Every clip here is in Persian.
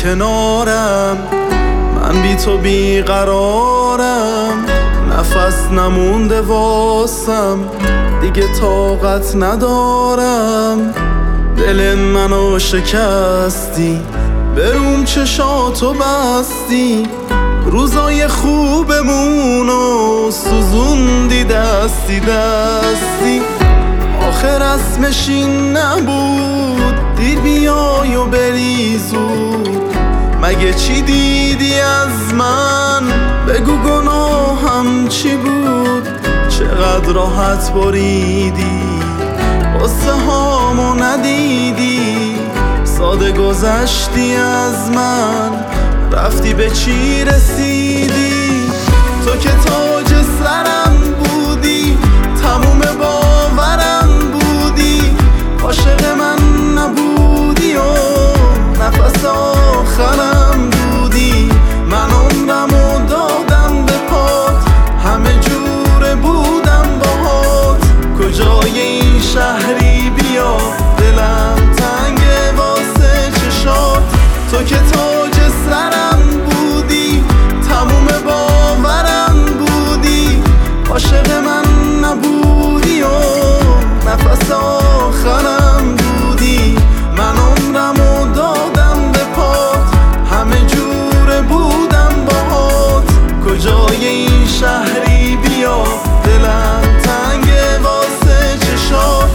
کنارم، من بی تو بیقرارم، نفس نمونده واسم، دیگه طاقت ندارم. دل منو شکستی، بروم چشاتو بستی، روزای خوبمونو سوزوندی دستی دستی. آخر اسمش این نبود دیر بیای و بری زود، مگه چی دیدی از من؟ بگو گناهم چی بود؟ چقدر راحت بریدی، قصه هامو ندیدی، ساده گذشتی از من، رفتی به چی رسیدی؟ تو که تاج سرم بودی، تموم باورم بودی، عاشق من نبودی و نفس آخرم بودی. من عمرمو دادم به پات، همه جوره بودم باهات، کجای این شهری بیا، دلم تنگه واسه چشات. تو که تاج سرم بودی، تموم باورم بودی، عاشق من نبودی و نفس آخرم بودی. من عمرمو دادم به پات، همه جوره بودم باهات، کجای این شهری بیا، دلم تنگه واسه چشات.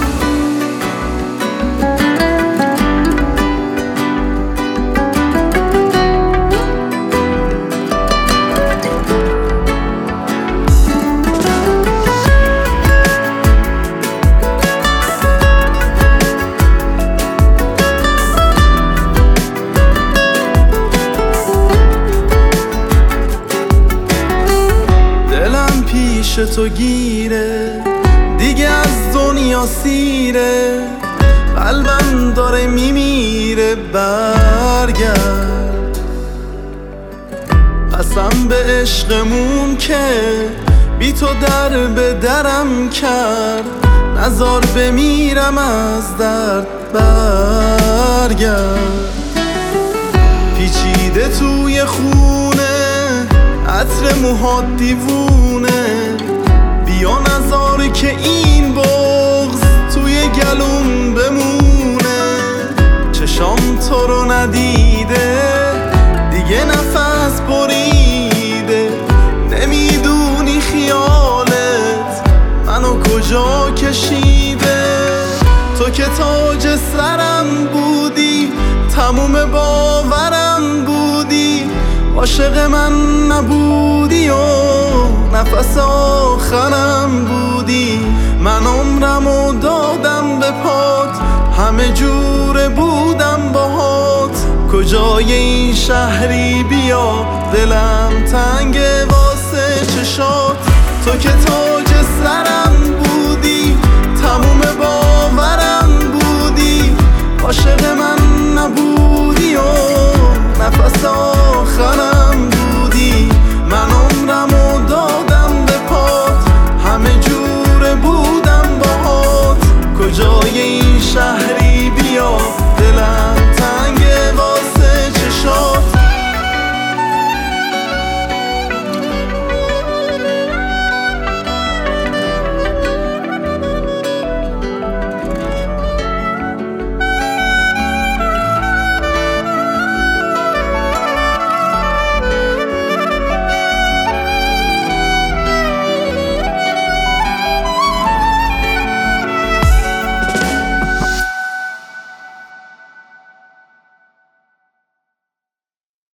تو گیره دیگه، از دنیا سیره، قلبم داره میمیره، برگرد. قسم به عشقمون که بی تو در به درم کرد، نزار بمیرم از درد، برگرد. پیچیده توی خونه عطر موهات دیوونه، بیا نذار که این بغض توی گلوم بمونه. چشام تو رو ندیده، دیگه نفس بریده، نمیدونی خیالت منو کجا کشیده. تو که تاج سرم بودی، تموم باورم بودی، عاشق من نبودی و نفس آخرم بودی. من عمرمو دادم به پات، همه جوره بودم باهات، کجای این شهری بیا، دلم تنگه واسه چشات. تو که تاج سرم بودی، تموم باورم بودی، عاشق من نبودی و نفس